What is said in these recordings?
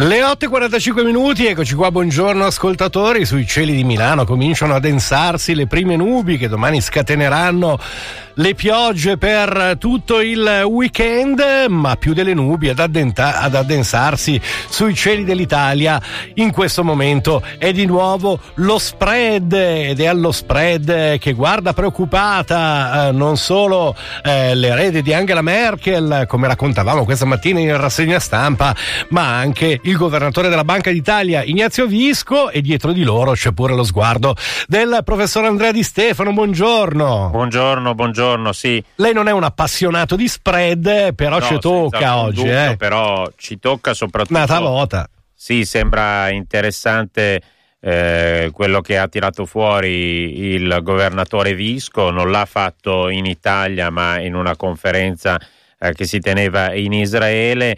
Le 8:45, eccoci qua, buongiorno ascoltatori. Sui cieli di Milano cominciano a densarsi le prime nubi che domani scateneranno le piogge per tutto il weekend, ma più delle nubi ad addensarsi sui cieli dell'Italia in questo momento è di nuovo lo spread, ed è allo spread che guarda preoccupata non solo l'erede di Angela Merkel, come raccontavamo questa mattina in rassegna stampa, ma anche il governatore della Banca d'Italia Ignazio Visco, e dietro di loro c'è pure lo sguardo del professor Andrea Di Stefano. Buongiorno. Buongiorno, sì. Lei non è un appassionato di spread, però ci tocca oggi. Dubbio, però ci tocca soprattutto. Una volta. Sì, sembra interessante quello che ha tirato fuori il governatore Visco. Non l'ha fatto in Italia, ma in una conferenza che si teneva in Israele.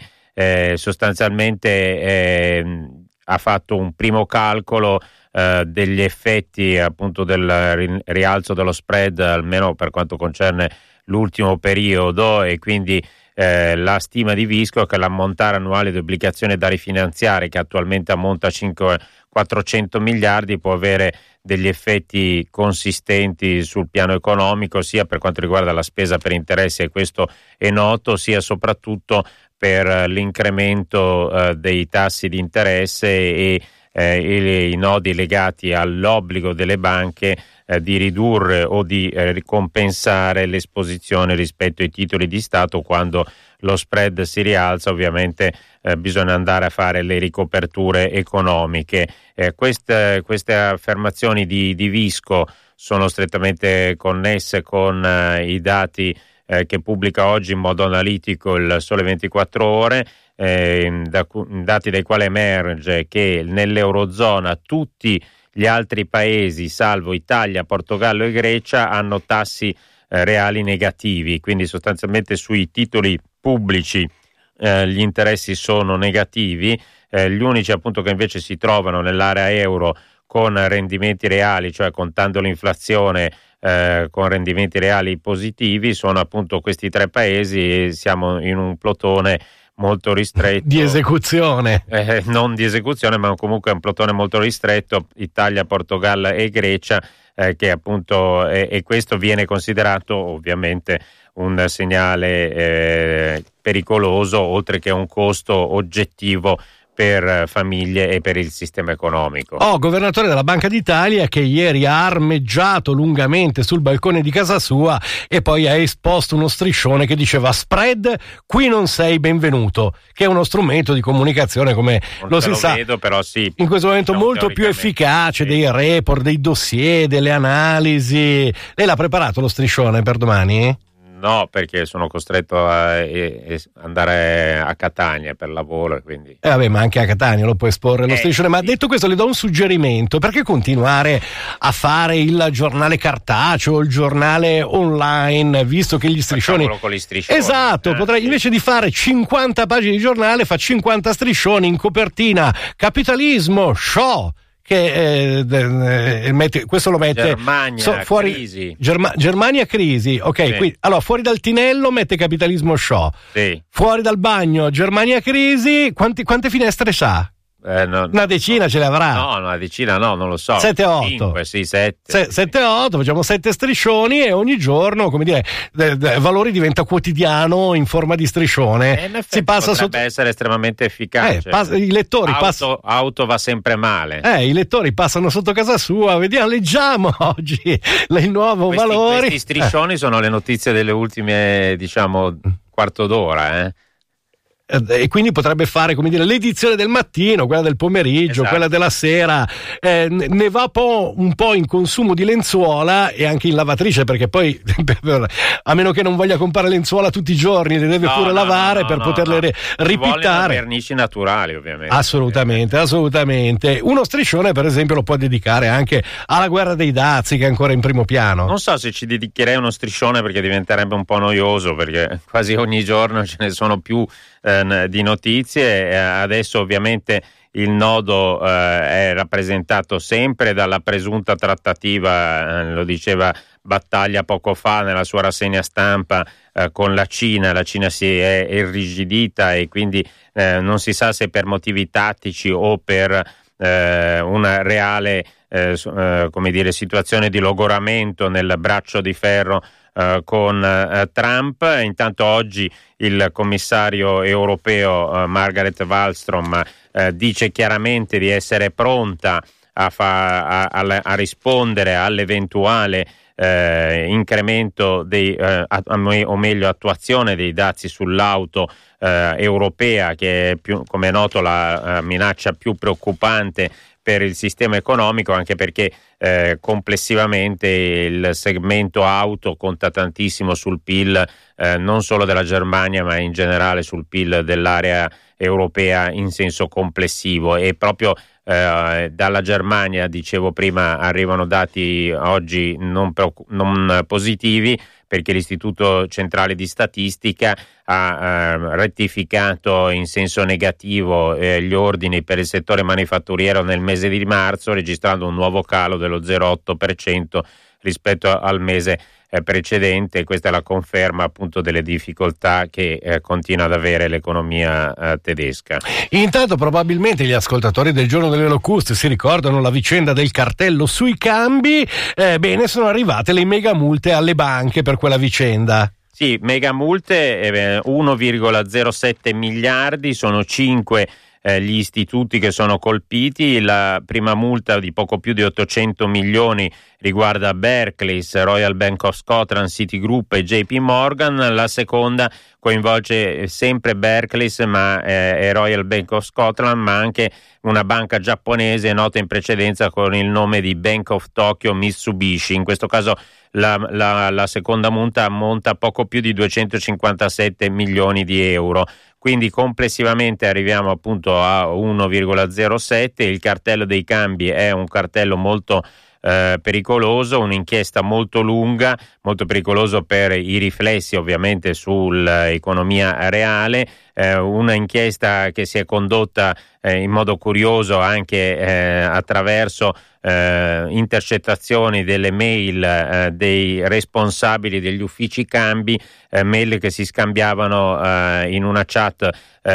Sostanzialmente ha fatto un primo calcolo degli effetti appunto del rialzo dello spread, almeno per quanto concerne l'ultimo periodo, e quindi la stima di Visco è che l'ammontare annuale di obbligazioni da rifinanziare, che attualmente ammonta a 400 miliardi, può avere degli effetti consistenti sul piano economico, sia per quanto riguarda la spesa per interessi, e questo è noto, sia soprattutto per l'incremento dei tassi di interesse e i nodi legati all'obbligo delle banche di ridurre o di ricompensare l'esposizione rispetto ai titoli di Stato. Quando lo spread si rialza, ovviamente bisogna andare a fare le ricoperture economiche. Queste affermazioni di Visco sono strettamente connesse con i dati che pubblica oggi in modo analitico il Sole 24 Ore, dati dai quali emerge che nell'Eurozona tutti gli altri paesi, salvo Italia, Portogallo e Grecia, hanno tassi reali negativi, quindi sostanzialmente sui titoli pubblici gli interessi sono negativi. Gli unici appunto che invece si trovano nell'area euro con rendimenti reali, cioè contando l'inflazione, con rendimenti reali positivi, sono appunto questi tre paesi, e siamo in un plotone molto ristretto di esecuzione, non di esecuzione, ma comunque un plotone molto ristretto: Italia, Portogallo e Grecia, che appunto e questo viene considerato ovviamente un segnale pericoloso, oltre che un costo oggettivo per famiglie e per il sistema economico. Governatore della Banca d'Italia, che ieri ha armeggiato lungamente sul balcone di casa sua e poi ha esposto uno striscione che diceva: spread, qui non sei benvenuto, che è uno strumento di comunicazione, come non lo si sa, vedo, però sì, in questo momento molto più efficace, sì, dei report, dei dossier, delle analisi. Lei l'ha preparato lo striscione per domani? No, perché sono costretto a andare a Catania per lavoro, quindi. Vabbè, ma anche a Catania lo puoi esporre lo striscione. Ma detto questo, le do un suggerimento: perché continuare a fare il giornale cartaceo, il giornale online, visto che gli striscioni. Facciamolo con gli striscioni. Esatto, potrei invece di fare 50 pagine di giornale, fa 50 striscioni in copertina: capitalismo, show. Che questo lo mette Germania, fuori, crisi. Germania crisi, ok, sì. Quindi, allora fuori dal tinello mette capitalismo show, sì. Fuori dal bagno Germania crisi. Quante finestre sa? Una decina ce le avrà. No, una decina no, non lo so. 7-8. 5, sì, 7. 7-8, facciamo 7 striscioni e ogni giorno, come dire, Valori diventa quotidiano in forma di striscione. Si passa potrebbe essere estremamente efficace. I lettori auto va sempre male. I lettori passano sotto casa sua, vediamo, leggiamo oggi il nuovo Valori. Questi striscioni sono le notizie delle ultime, diciamo, quarto d'ora, e quindi potrebbe fare, come dire, l'edizione del mattino, quella del pomeriggio, esatto, quella della sera. Ne va un po' in consumo di lenzuola e anche in lavatrice, perché poi a meno che non voglia comprare lenzuola tutti i giorni, le deve pure lavare per poterle ripittare. Vernici naturali, ovviamente. Assolutamente. Uno striscione, per esempio, lo può dedicare anche alla guerra dei dazi, che è ancora in primo piano. Non so se ci dedicherei uno striscione, perché diventerebbe un po' noioso, perché quasi ogni giorno ce ne sono più di notizie. Adesso ovviamente il nodo è rappresentato sempre dalla presunta trattativa, lo diceva battaglia poco fa nella sua rassegna stampa con la Cina si è irrigidita e quindi non si sa se per motivi tattici o per una reale situazione di logoramento nel braccio di ferro con Trump. Intanto oggi il commissario europeo Margrethe Wallström dice chiaramente di essere pronta a rispondere all'eventuale incremento o meglio attuazione dei dazi sull'auto europea, che è come è noto la minaccia più preoccupante per il sistema economico, anche perché complessivamente il segmento auto conta tantissimo sul PIL non solo della Germania ma in generale sul PIL dell'area europea in senso complessivo, e proprio dalla Germania, dicevo prima, arrivano dati oggi non positivi, perché l'Istituto Centrale di Statistica ha rettificato in senso negativo gli ordini per il settore manifatturiero nel mese di marzo, registrando un nuovo calo dello 0,8% rispetto al mese precedente. Questa è la conferma appunto delle difficoltà che continua ad avere l'economia tedesca. Intanto probabilmente gli ascoltatori del Giorno delle Locuste si ricordano la vicenda del cartello sui cambi. Bene, sono arrivate le mega multe alle banche per quella vicenda. Sì, mega multe, 1,07 miliardi, sono 5 gli istituti che sono colpiti. La prima multa di poco più di 800 milioni riguarda Barclays, Royal Bank of Scotland, Citigroup e JP Morgan. La seconda coinvolge sempre Barclays e Royal Bank of Scotland, ma anche una banca giapponese nota in precedenza con il nome di Bank of Tokyo Mitsubishi. In questo caso la seconda multa ammonta a poco più di 257 milioni di euro. Quindi complessivamente arriviamo appunto a 1,07. Il cartello dei cambi è un cartello molto pericoloso, un'inchiesta molto lunga, molto pericoloso per i riflessi ovviamente sull'economia reale, una inchiesta che si è condotta in modo curioso anche attraverso intercettazioni delle mail dei responsabili degli uffici cambi, mail che si scambiavano in una chat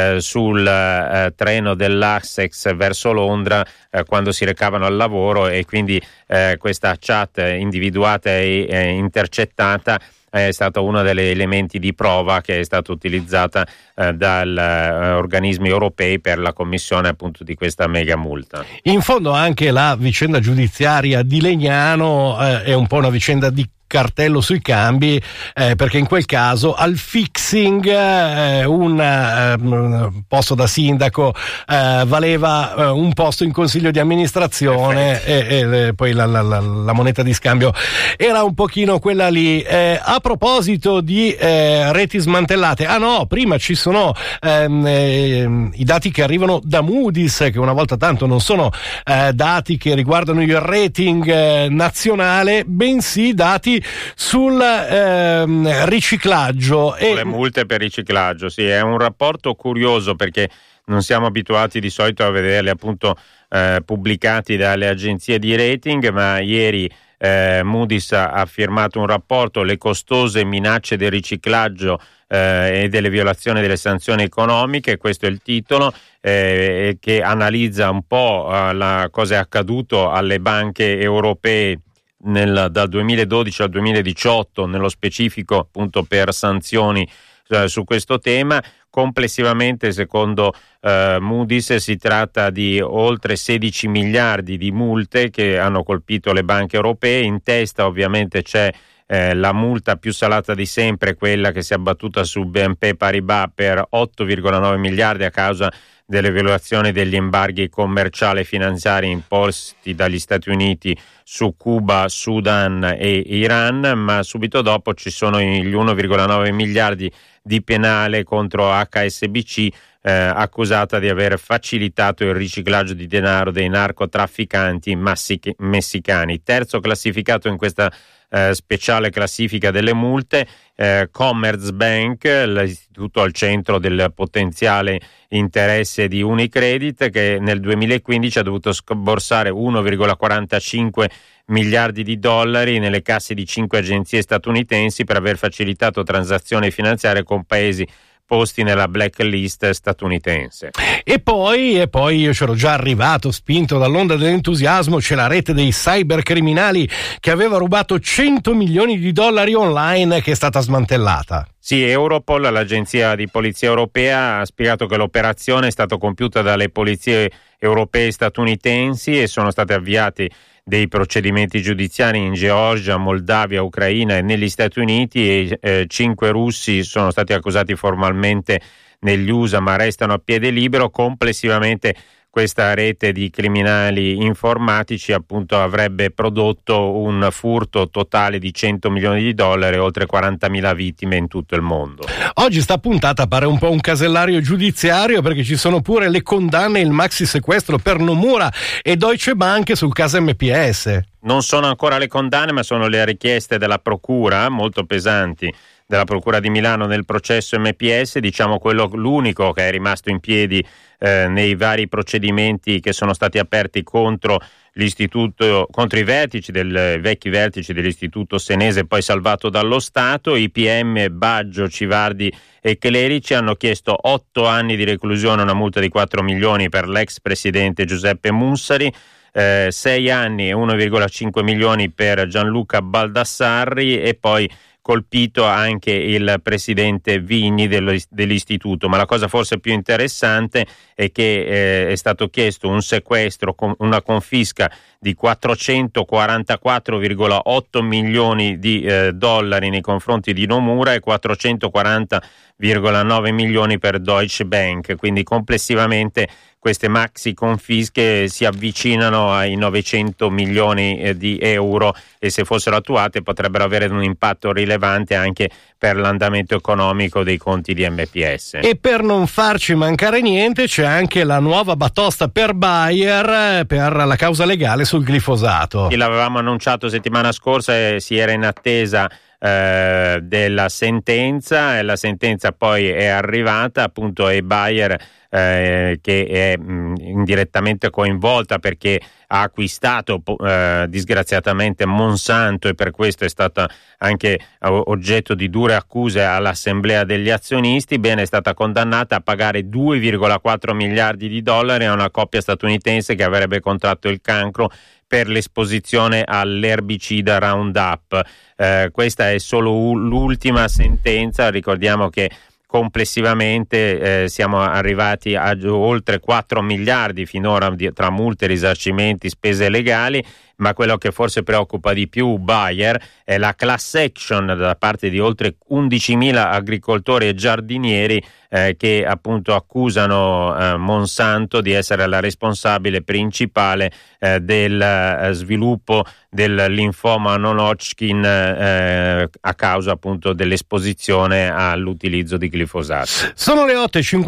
sul treno dell'Essex verso Londra quando si recavano al lavoro, e quindi questa chat individuata e intercettata è stato uno degli elementi di prova che è stata utilizzata dagli organismi europei per la commissione appunto di questa mega multa. In fondo anche la vicenda giudiziaria di Legnano è un po' una vicenda di cartello sui cambi, perché in quel caso al fixing un posto da sindaco valeva un posto in consiglio di amministrazione, e poi la moneta di scambio era un pochino quella lì. A proposito di reti smantellate, prima ci sono i dati che arrivano da Moody's, che una volta tanto non sono dati che riguardano il rating nazionale, bensì dati sul riciclaggio e le multe per riciclaggio. Sì, è un rapporto curioso perché non siamo abituati di solito a vederli appunto pubblicati dalle agenzie di rating, ma ieri Moody's ha firmato un rapporto, le costose minacce del riciclaggio e delle violazioni delle sanzioni economiche. Questo è il titolo, che analizza un po' cosa è accaduto alle banche europee dal 2012 al 2018, nello specifico appunto per sanzioni su questo tema. Complessivamente, secondo Moody's, si tratta di oltre 16 miliardi di multe che hanno colpito le banche europee. In testa ovviamente c'è la multa più salata di sempre, quella che si è abbattuta su BNP Paribas per 8,9 miliardi a causa delle violazioni degli embarghi commerciali e finanziari imposti dagli Stati Uniti su Cuba, Sudan e Iran, ma subito dopo ci sono gli 1,9 miliardi di penale contro HSBC, accusata di aver facilitato il riciclaggio di denaro dei narcotrafficanti messicani. Terzo classificato in questa speciale classifica delle multe, Commerzbank, l'istituto al centro del potenziale interesse di Unicredit, che nel 2015 ha dovuto sborsare 1,45 miliardi di dollari nelle casse di 5 agenzie statunitensi per aver facilitato transazioni finanziarie con paesi posti nella blacklist statunitense. E poi io c'ero già arrivato, spinto dall'onda dell'entusiasmo, c'è la rete dei cybercriminali che aveva rubato 100 milioni di dollari online, che è stata smantellata. Sì, Europol, l'agenzia di polizia europea, ha spiegato che l'operazione è stata compiuta dalle polizie europee e statunitensi e sono stati avviati dei procedimenti giudiziari in Georgia, Moldavia, Ucraina e negli Stati Uniti, e 5 russi sono stati accusati formalmente negli USA ma restano a piede libero. Complessivamente questa rete di criminali informatici appunto avrebbe prodotto un furto totale di 100 milioni di dollari e oltre 40.000 vittime in tutto il mondo. Oggi sta puntata pare un po' un casellario giudiziario, perché ci sono pure le condanne e il maxi sequestro per Nomura e Deutsche Bank sul caso MPS. Non sono ancora le condanne, ma sono le richieste della procura, molto pesanti, della Procura di Milano nel processo MPS, diciamo l'unico che è rimasto in piedi nei vari procedimenti che sono stati aperti contro l'istituto, contro i vecchi vertici dell'istituto senese poi salvato dallo Stato. I PM Baggio, Civardi e Clerici hanno chiesto 8 anni di reclusione, una multa di 4 milioni per l'ex presidente Giuseppe Mussari, 6 anni e 1,5 milioni per Gianluca Baldassarri, e poi colpito anche il presidente Vigni dell'istituto. Ma la cosa forse più interessante è che è stato chiesto un sequestro, una confisca di 444,8 milioni di dollari nei confronti di Nomura e 440,9 milioni per Deutsche Bank, quindi complessivamente queste maxi confische si avvicinano ai 900 milioni di euro e se fossero attuate potrebbero avere un impatto rilevante anche per l'andamento economico dei conti di MPS. E per non farci mancare niente c'è anche la nuova batosta per Bayer per la causa legale sul glifosato. Sì, l'avevamo annunciato settimana scorsa e si era in attesa della sentenza, e la sentenza poi è arrivata, appunto è Bayer che è indirettamente coinvolta perché ha acquistato disgraziatamente Monsanto, e per questo è stata anche oggetto di dure accuse all'assemblea degli azionisti. Bene, è stata condannata a pagare 2,4 miliardi di dollari a una coppia statunitense che avrebbe contratto il cancro per l'esposizione all'erbicida Roundup. Questa è solo l'ultima sentenza, ricordiamo che complessivamente siamo arrivati a oltre 4 miliardi finora tra multe, risarcimenti, spese legali, ma quello che forse preoccupa di più Bayer è la class action da parte di oltre 11.000 agricoltori e giardinieri che appunto accusano Monsanto di essere la responsabile principale del sviluppo del linfoma non-Hodgkin a causa appunto dell'esposizione all'utilizzo di glifosato. Sono le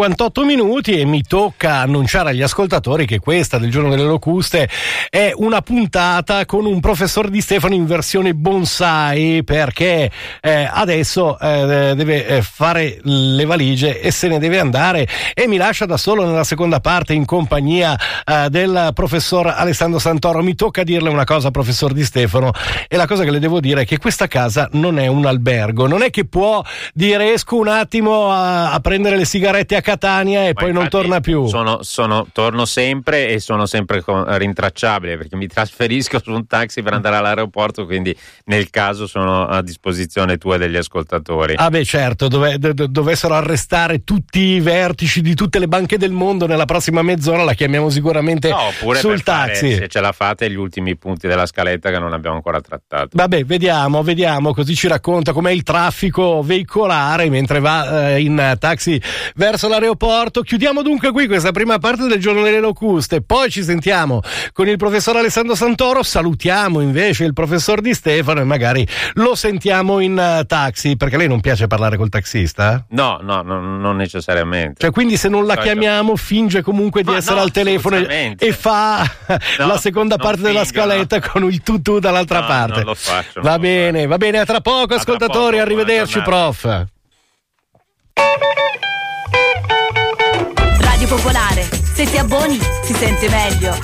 8:58 e mi tocca annunciare agli ascoltatori che questa del Giorno delle Locuste è una puntata con un professor Di Stefano in versione bonsai, perché adesso deve fare le valigie e se ne deve andare, e mi lascia da solo nella seconda parte in compagnia del professor Alessandro Santoro. Mi tocca dirle una cosa, professor Di Stefano, e la cosa che le devo dire è che questa casa non è un albergo, non è che può dire esco un attimo a prendere le sigarette a Catania e poi non torna più. Torno sempre e sono sempre rintracciabile, perché mi trasferisco su un taxi per andare all'aeroporto, quindi nel caso sono a disposizione tua e degli ascoltatori. Ah beh, certo, dovessero arrestare tutti i vertici di tutte le banche del mondo nella prossima mezz'ora, la chiamiamo sicuramente sul taxi. Se ce la fate, gli ultimi punti della scaletta che non abbiamo ancora trattato. Vabbè, vediamo, così ci racconta com'è il traffico veicolare mentre va in taxi verso l'aeroporto. Chiudiamo dunque qui questa prima parte del Giorno delle Locuste, poi ci sentiamo con il professor Alessandro Santoro lavoro. Salutiamo invece il professor Di Stefano e magari lo sentiamo in taxi, perché lei non piace parlare col taxista? No, non necessariamente. Cioè, quindi se non la chiamiamo finge comunque di essere al telefono e fa la seconda parte della scaletta con il tutù dall'altra parte. Non lo faccio. Va bene, a tra poco, ascoltatori, arrivederci prof. Radio Popolare, se ti abboni si sente meglio.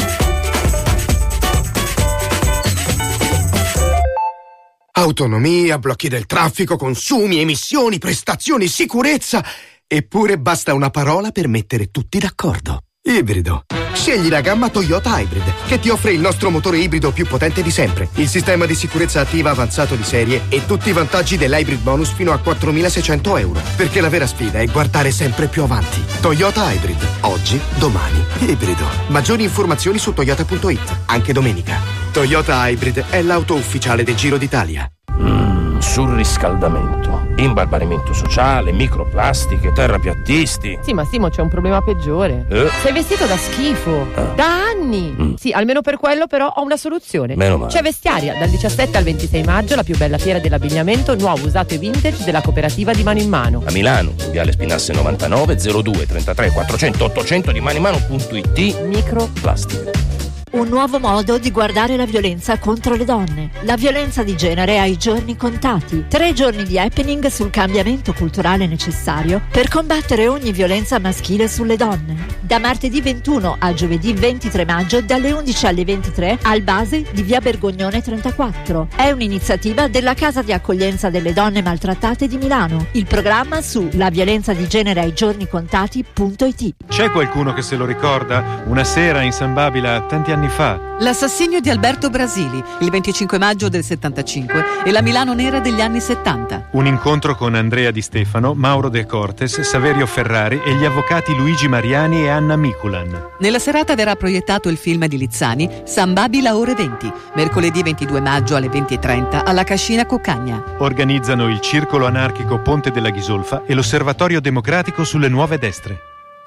Autonomia, blocchi del traffico, consumi, emissioni, prestazioni, sicurezza. Eppure basta una parola per mettere tutti d'accordo. Ibrido. Scegli la gamma Toyota Hybrid, che ti offre il nostro motore ibrido più potente di sempre, il sistema di sicurezza attiva avanzato di serie e tutti i vantaggi dell'hybrid bonus fino a 4.600 euro. Perché la vera sfida è guardare sempre più avanti. Toyota Hybrid. Oggi, domani, ibrido. Maggiori informazioni su toyota.it, anche domenica. Toyota Hybrid è l'auto ufficiale del Giro d'Italia. Surriscaldamento, imbarbarimento sociale, microplastiche, terrapiattisti. Sì, ma Simo, c'è un problema peggiore. Sei vestito da schifo, da anni. Sì, almeno per quello però ho una soluzione. Meno male. C'è Vestiaria, dal 17 al 26 maggio, la più bella fiera dell'abbigliamento, nuovo, usato e vintage della cooperativa di Mano in Mano. A Milano, Viale Spinasse 99, 02 33 400 800 di manimano.it. Microplastiche. Un nuovo modo di guardare la violenza contro le donne. La violenza di genere ha i giorni contati. 3 giorni di happening sul cambiamento culturale necessario per combattere ogni violenza maschile sulle donne. Da martedì 21 a giovedì 23 maggio dalle 11 alle 23 al base di via Bergognone 34. È un'iniziativa della Casa di Accoglienza delle Donne Maltrattate di Milano. Il programma su laviolenzadigene-ai-giorni-contati.it. C'è qualcuno che se lo ricorda? Una sera in San Babila tanti anni fa. L'assassinio di Alberto Brasili, il 25 maggio del 75, e la Milano nera degli anni 70. Un incontro con Andrea Di Stefano, Mauro De Cortes, Saverio Ferrari e gli avvocati Luigi Mariani e Anna Miculan. Nella serata verrà proiettato il film di Lizzani, San Babila ore 20, mercoledì 22 maggio alle 20:30 alla Cascina Cuccagna. Organizzano il Circolo Anarchico Ponte della Ghisolfa e l'Osservatorio Democratico sulle Nuove Destre.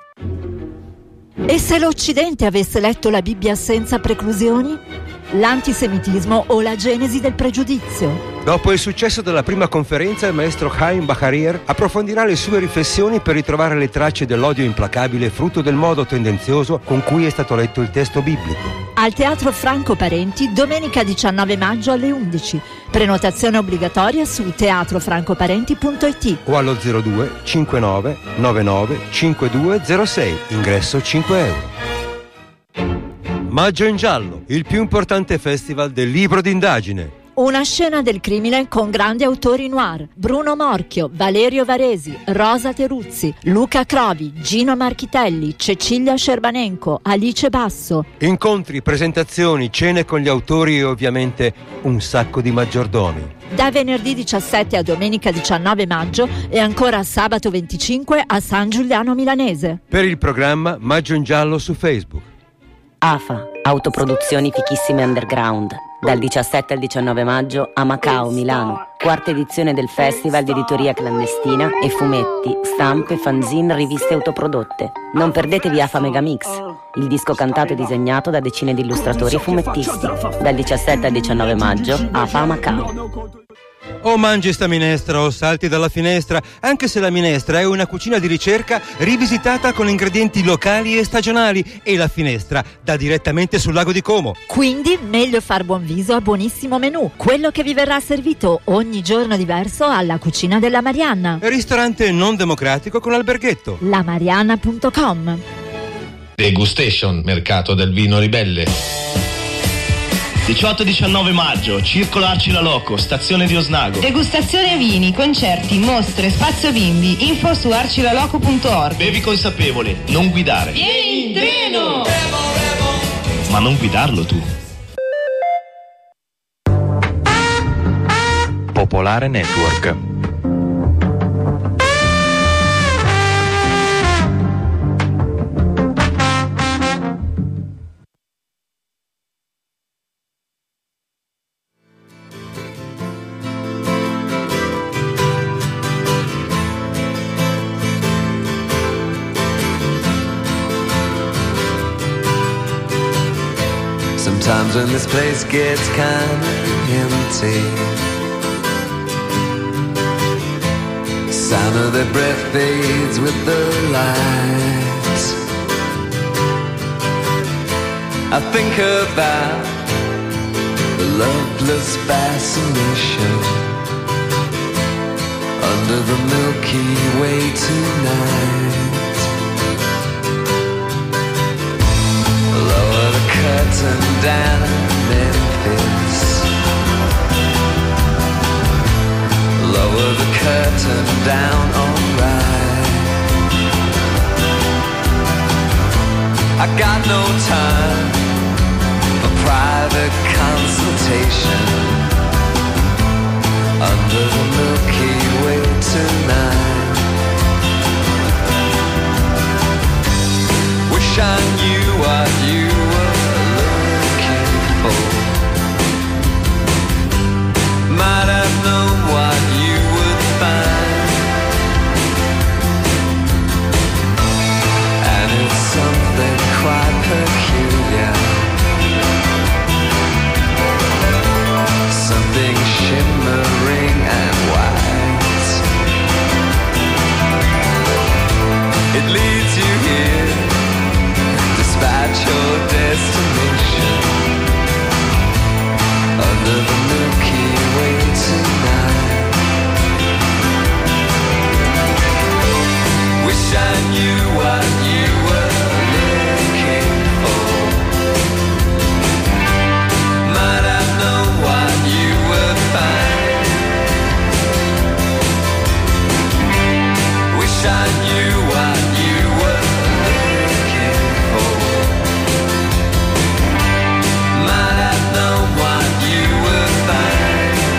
E se l'Occidente avesse letto la Bibbia senza preclusioni? L'antisemitismo o la genesi del pregiudizio? Dopo il successo della prima conferenza, il maestro Chaim Bacharir approfondirà le sue riflessioni per ritrovare le tracce dell'odio implacabile frutto del modo tendenzioso con cui è stato letto il testo biblico. Al Teatro Franco Parenti, domenica 19 maggio alle 11. Prenotazione obbligatoria su teatrofrancoparenti.it o allo 02 59 99 5206, ingresso 5 euro. Maggio in giallo, il più importante festival del libro d'indagine. Una scena del crimine con grandi autori noir: Bruno Morchio, Valerio Varesi, Rosa Teruzzi, Luca Crovi, Gino Marchitelli, Cecilia Scerbanenko, Alice Basso. Incontri, presentazioni, cene con gli autori e ovviamente un sacco di maggiordomi. Da venerdì 17 a domenica 19 maggio e ancora sabato 25 a San Giuliano Milanese. Per il programma Maggio in giallo su Facebook. AFA, autoproduzioni fichissime underground. Dal 17 al 19 maggio a Macao, Milano. 4ª edizione del Festival di Editoria Clandestina e fumetti, stampe, fanzine, riviste autoprodotte. Non perdetevi AFA Megamix, il disco cantato e disegnato da decine di illustratori e fumettisti. Dal 17 al 19 maggio, AFA a Macao. O mangi sta minestra o salti dalla finestra, anche se la minestra è una cucina di ricerca rivisitata con ingredienti locali e stagionali, e la finestra dà direttamente sul lago di Como. Quindi meglio far buon viso a buonissimo menù, quello che vi verrà servito ogni giorno diverso alla Cucina della Marianna. Ristorante non democratico con alberghetto. lamarianna.com. Degustation, mercato del vino ribelle. 18-19 maggio, Circolo Arcila Loco, stazione di Osnago. Degustazione vini, concerti, mostre, spazio bimbi. Info su arcilaloco.org. Bevi consapevole, non guidare. Vieni in treno! Ma non guidarlo tu. Popolare Network. Times when this place gets kind of empty. Sound of their breath fades with the lights. I think about the loveless fascination under the Milky Way tonight. Lower the curtain down Memphis. Lower the curtain down, alright. I got no time for private consultation under the Milky Way tonight. Wish I knew what you were looking for. Might have known what you would find. And it's something quite peculiar, something shimmering and white. It leads you here, despite your destination, under the Milky Way tonight. Wish I knew what you were looking for. Might have known what you would find. Wish I knew what you were looking for. Might have known what you would find.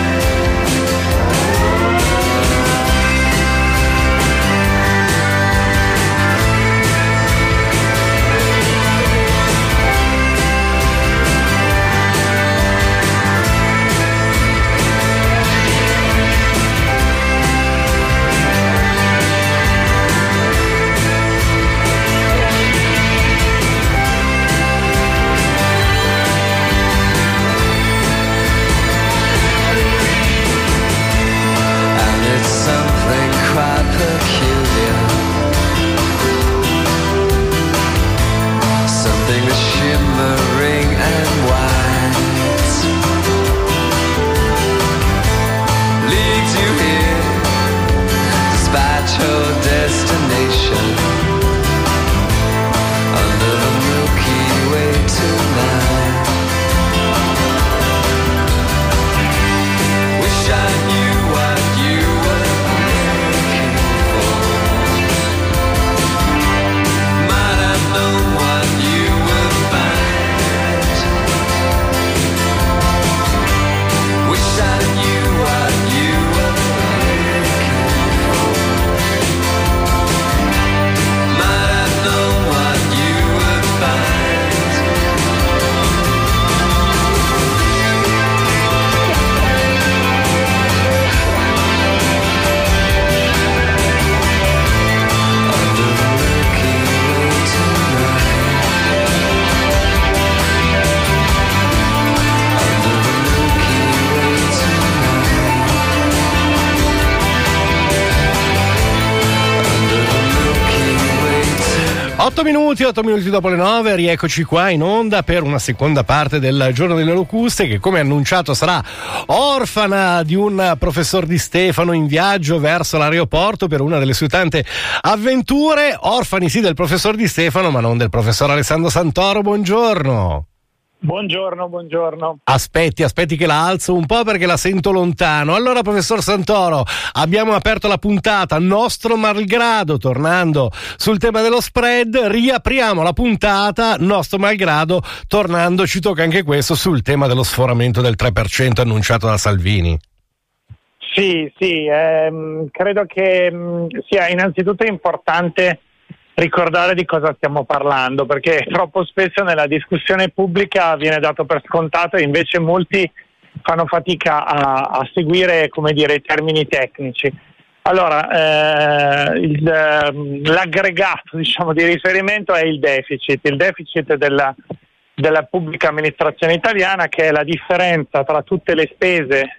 And it's something quite peculiar, something that's shimmering and white. Leads you here, despite your destination, under the Milky Way tonight. Wish I knew what you were looking for. Might have known what you would find. Wish I knew what you were looking for. Might have known what you would find. Under the Milky Way tonight. Under the Milky Way tonight. Under the Milky Way tonight. 8 minuti dopo le 9, rieccoci qua in onda per una seconda parte del Giorno delle Locuste, che come annunciato sarà orfana di un professor Di Stefano in viaggio verso l'aeroporto per una delle sue tante avventure. Orfani sì del professor Di Stefano, ma non del professor Alessandro Santoro. Buongiorno. Buongiorno. Aspetti che la alzo un po' perché la sento lontano. Allora, professor Santoro, abbiamo aperto la puntata nostro malgrado, tornando sul tema dello spread, riapriamo la puntata nostro malgrado, tornando, ci tocca anche questo, sul tema dello sforamento del 3% annunciato da Salvini. Sì, credo che sia innanzitutto importante ricordare di cosa stiamo parlando, perché troppo spesso nella discussione pubblica viene dato per scontato e invece molti fanno fatica a seguire, come dire, i termini tecnici. Allora, l'aggregato, diciamo, di riferimento è il deficit della pubblica amministrazione italiana, che è la differenza tra tutte le spese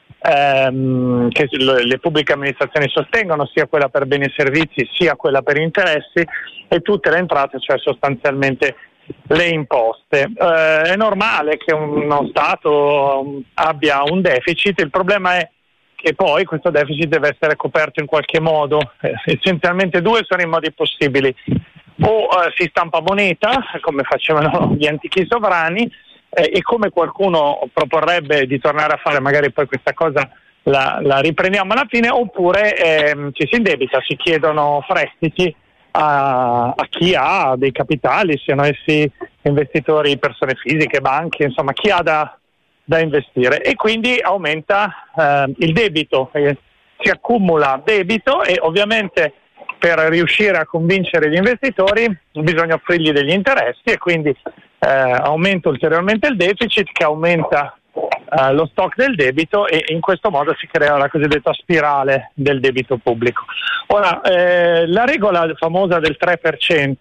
che le pubbliche amministrazioni sostengono, sia quella per beni e servizi sia quella per interessi, e tutte le entrate, cioè sostanzialmente le imposte. È normale che uno Stato abbia un deficit, il problema è che poi questo deficit deve essere coperto in qualche modo. Essenzialmente due sono i modi possibili: o si stampa moneta, come facevano gli antichi sovrani, e come qualcuno proporrebbe di tornare a fare, magari poi questa cosa la riprendiamo alla fine, oppure ci si indebita, si chiedono prestiti a chi ha dei capitali, siano essi investitori, persone fisiche, banche, insomma chi ha da investire, e quindi aumenta il debito, si accumula debito, e ovviamente per riuscire a convincere gli investitori bisogna offrirgli degli interessi, e quindi aumenta ulteriormente il deficit, che aumenta lo stock del debito, e in questo modo si crea la cosiddetta spirale del debito pubblico. Ora, la regola famosa del 3%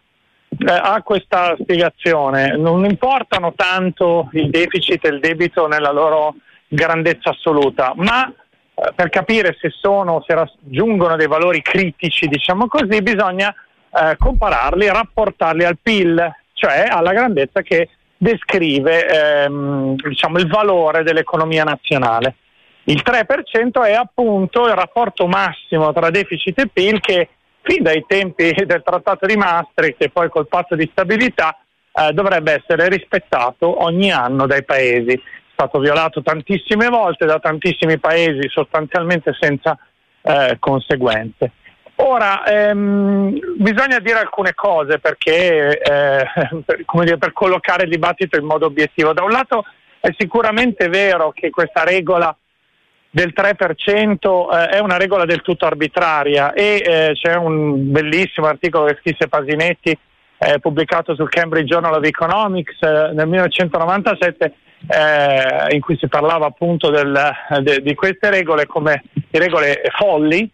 ha questa spiegazione: non importano tanto il deficit e il debito nella loro grandezza assoluta, ma per capire se raggiungono dei valori critici, diciamo così, bisogna compararli, rapportarli al PIL, cioè alla grandezza che descrive il valore dell'economia nazionale. Il 3% è appunto il rapporto massimo tra deficit e PIL, che fin dai tempi del Trattato di Maastricht e poi col Patto di stabilità dovrebbe essere rispettato ogni anno dai paesi. È stato violato tantissime volte da tantissimi paesi, sostanzialmente senza conseguenze. Ora, bisogna dire alcune cose perché, per collocare il dibattito in modo obiettivo. Da un lato è sicuramente vero che questa regola del 3% è una regola del tutto arbitraria, e c'è un bellissimo articolo che scrisse Pasinetti, pubblicato sul Cambridge Journal of Economics nel 1997, in cui si parlava appunto di queste regole come di regole folli,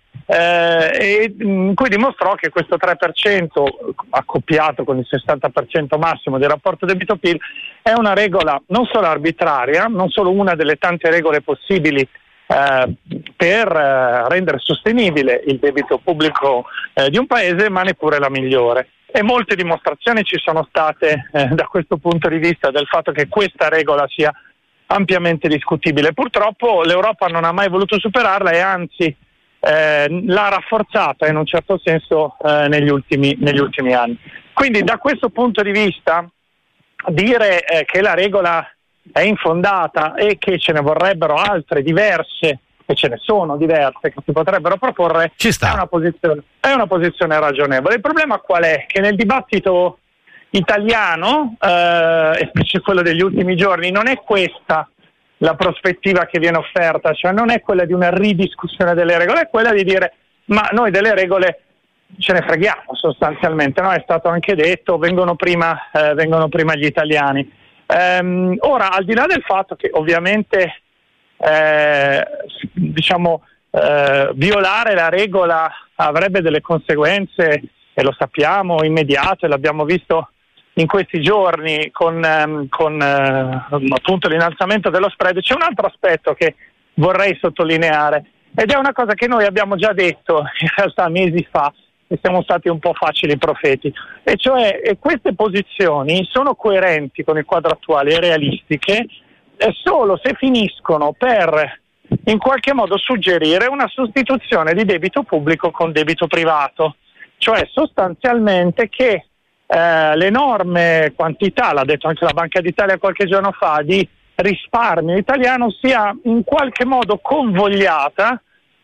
e in cui dimostrò che questo 3% accoppiato con il 60% massimo del rapporto debito-PIL è una regola non solo arbitraria, non solo una delle tante regole possibili per rendere sostenibile il debito pubblico di un paese, ma neppure la migliore. E molte dimostrazioni ci sono state da questo punto di vista del fatto che questa regola sia ampiamente discutibile. Purtroppo l'Europa non ha mai voluto superarla, e anzi l'ha rafforzata in un certo senso negli ultimi anni. Quindi da questo punto di vista dire che la regola è infondata e che ce ne vorrebbero altre diverse, e ce ne sono diverse che si potrebbero proporre, è una posizione ragionevole. Il problema qual è? Che nel dibattito italiano, e specie quello degli ultimi giorni, non è questa la prospettiva che viene offerta, cioè non è quella di una ridiscussione delle regole, è quella di dire: ma noi delle regole ce ne freghiamo sostanzialmente, no? È stato anche detto, vengono prima gli italiani. Ora, al di là del fatto che ovviamente violare la regola avrebbe delle conseguenze, e lo sappiamo, immediate, l'abbiamo visto in questi giorni con appunto l'innalzamento dello spread, c'è un altro aspetto che vorrei sottolineare, ed è una cosa che noi abbiamo già detto in realtà mesi fa, e siamo stati un po' facili profeti, e cioè queste posizioni sono coerenti con il quadro attuale e realistiche solo se finiscono per in qualche modo suggerire una sostituzione di debito pubblico con debito privato, cioè sostanzialmente che l'enorme quantità, l'ha detto anche la Banca d'Italia qualche giorno fa, di risparmio italiano sia in qualche modo convogliata,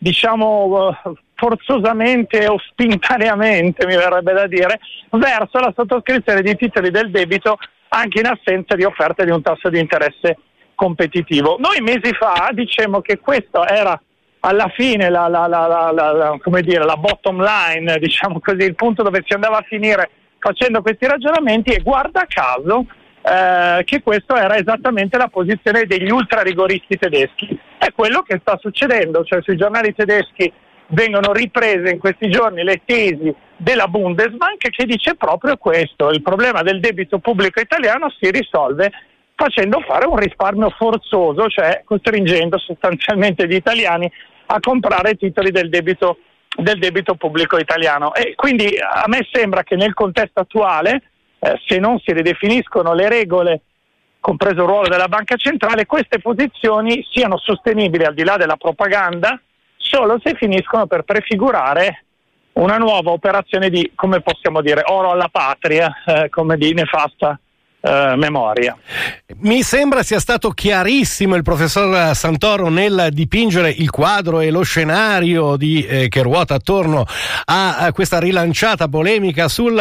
forzosamente o spintaneamente, mi verrebbe da dire, verso la sottoscrizione di titoli del debito anche in assenza di offerte di un tasso di interesse competitivo. Noi mesi fa dicemmo che questo era alla fine la bottom line, diciamo così, il punto dove si andava a finire facendo questi ragionamenti, e guarda caso che questo era esattamente la posizione degli ultrarigoristi tedeschi. È quello che sta succedendo, cioè sui giornali tedeschi vengono riprese in questi giorni le tesi della Bundesbank, che dice proprio questo: il problema del debito pubblico italiano si risolve facendo fare un risparmio forzoso, cioè costringendo sostanzialmente gli italiani a comprare titoli del debito pubblico italiano. E quindi a me sembra che nel contesto attuale, se non si ridefiniscono le regole, compreso il ruolo della Banca Centrale, queste posizioni siano sostenibili al di là della propaganda solo se finiscono per prefigurare una nuova operazione di, come possiamo dire, oro alla patria, come di nefasta memoria. Mi sembra sia stato chiarissimo il professor Santoro nel dipingere il quadro e lo scenario che ruota attorno a questa rilanciata polemica sul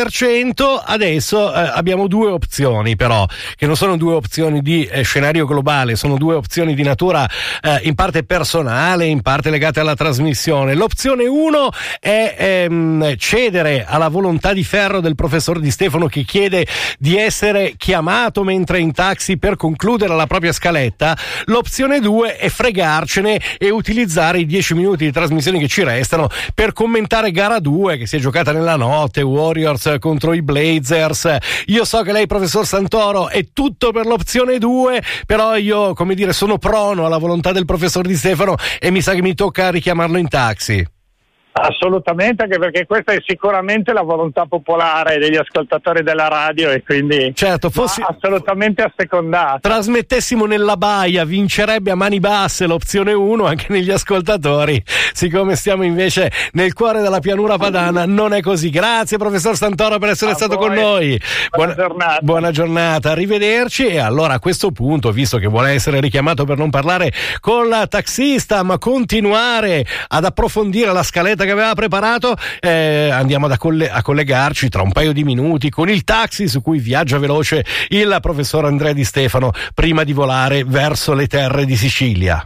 3%. Adesso abbiamo due opzioni, però, che non sono due opzioni di scenario globale, sono due opzioni di natura in parte personale, in parte legate alla trasmissione. L'opzione 1 è cedere alla volontà di ferro del professor Di Stefano, che chiede di essere chiamato mentre in taxi per concludere la propria scaletta. L'opzione 2 è fregarcene e utilizzare i 10 minuti di trasmissione che ci restano per commentare gara 2 che si è giocata nella notte, Warriors contro i Blazers. Io so che lei, professor Santoro, è tutto per l'opzione 2, però io, come dire, sono prono alla volontà del professor Di Stefano e mi sa che mi tocca richiamarlo in taxi. Assolutamente, anche perché questa è sicuramente la volontà popolare degli ascoltatori della radio e quindi certo, assolutamente assecondata. Trasmettessimo nella baia, vincerebbe a mani basse l'opzione 1 anche negli ascoltatori. Siccome stiamo invece nel cuore della pianura padana, non è così. Grazie professor Santoro per essere stato con noi. Buona giornata, arrivederci. E allora, a questo punto, visto che vuole essere richiamato per non parlare col taxista ma continuare ad approfondire la scaletta che aveva preparato, andiamo a collegarci tra un paio di minuti con il taxi su cui viaggia veloce il professor Andrea Di Stefano prima di volare verso le terre di Sicilia.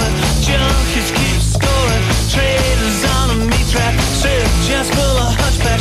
Just full of hunchback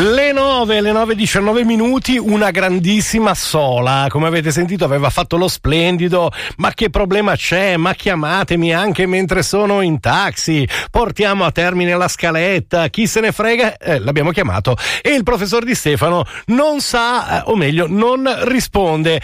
Le 9:19 minuti, una grandissima sola, come avete sentito aveva fatto lo splendido. Ma che problema c'è? Ma chiamatemi anche mentre sono in taxi, portiamo a termine la scaletta, chi se ne frega, l'abbiamo chiamato e il professor Di Stefano non sa, o meglio non risponde.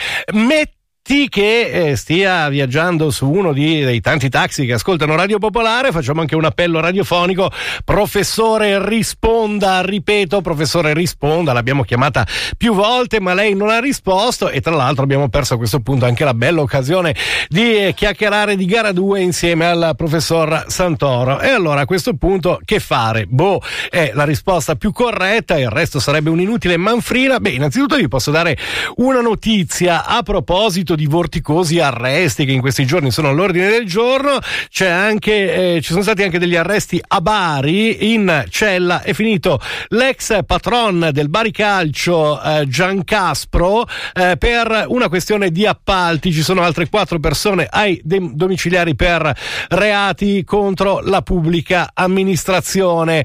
Che stia viaggiando su uno dei tanti taxi che ascoltano Radio Popolare, facciamo anche un appello radiofonico: professore risponda, ripeto, professore risponda. L'abbiamo chiamata più volte ma lei non ha risposto e tra l'altro abbiamo perso a questo punto anche la bella occasione di chiacchierare di gara 2 insieme al professor Santoro. E allora a questo punto che fare? È la risposta più corretta, il resto sarebbe un'inutile manfrina. Innanzitutto vi posso dare una notizia a proposito di vorticosi arresti che in questi giorni sono all'ordine del giorno. C'è anche ci sono stati anche degli arresti a Bari. In cella è finito l'ex patron del Bari Calcio Giancaspro per una questione di appalti. Ci sono altre 4 persone ai domiciliari per reati contro la pubblica amministrazione.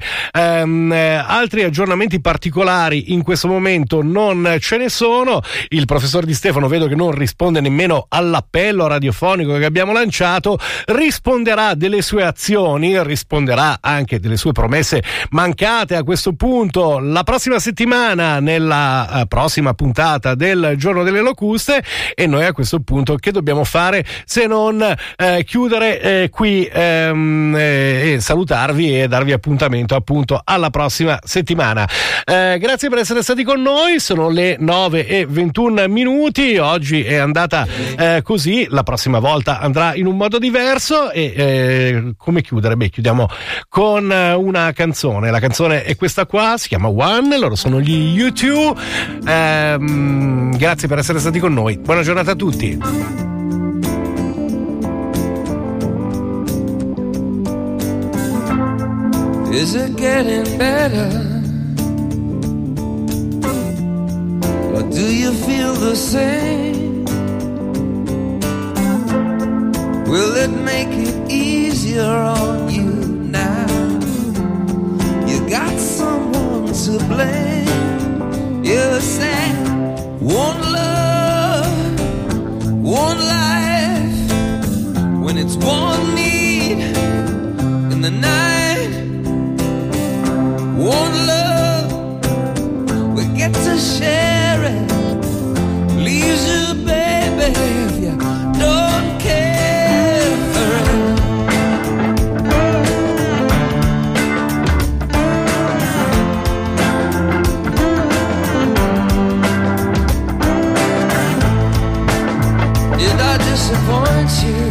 Altri aggiornamenti particolari in questo momento non ce ne sono. Il professor Di Stefano vedo che non risponde nemmeno all'appello radiofonico che abbiamo lanciato. Risponderà delle sue azioni, risponderà anche delle sue promesse mancate a questo punto la prossima settimana nella prossima puntata del Giorno delle Locuste. E noi a questo punto che dobbiamo fare se non chiudere qui e salutarvi e darvi appuntamento appunto alla prossima settimana. Grazie per essere stati con noi, sono le 9:21 minuti. Oggi è andata così, la prossima volta andrà in un modo diverso. E come chiudere? Chiudiamo con una canzone. La canzone è questa qua, si chiama One, loro sono gli U2. Grazie per essere stati con noi, buona giornata a tutti. Is it getting better? Or do you feel the same? Will it make it easier on you now? You got someone to blame. You said one love, one life. When it's one need in the night, one love, we get to share it. Leaves you, baby, if you don't care. Disappoint you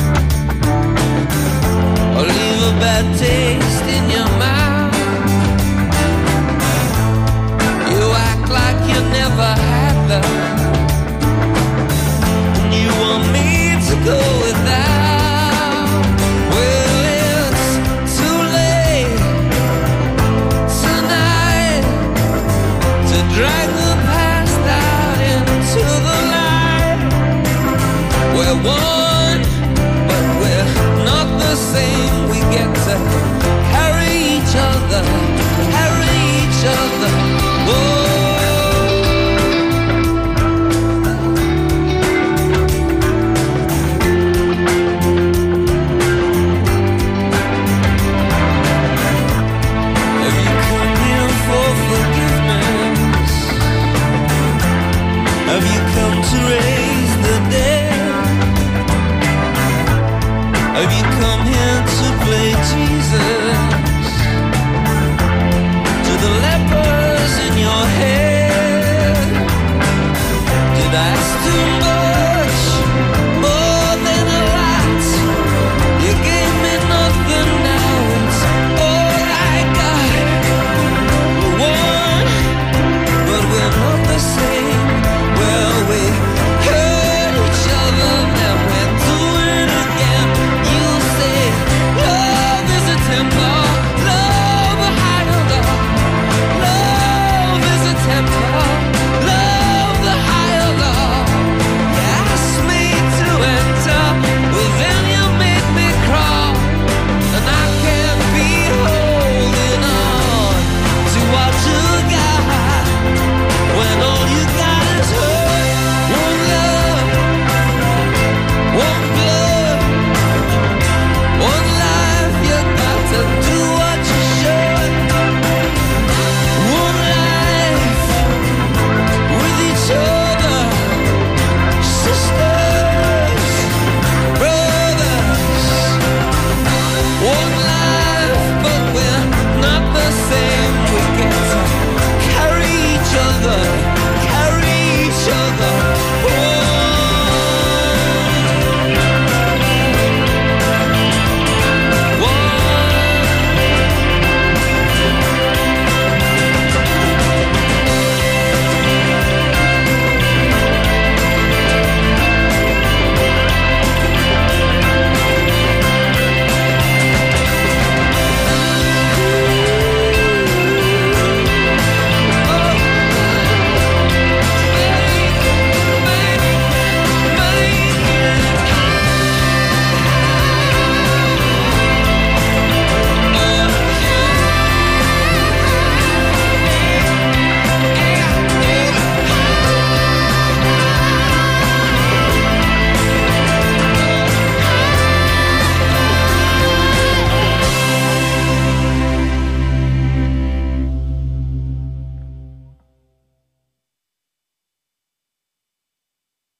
or leave a bad taste in your mouth. You act like you never had love. You want me to go without. Well, it's too late tonight to drag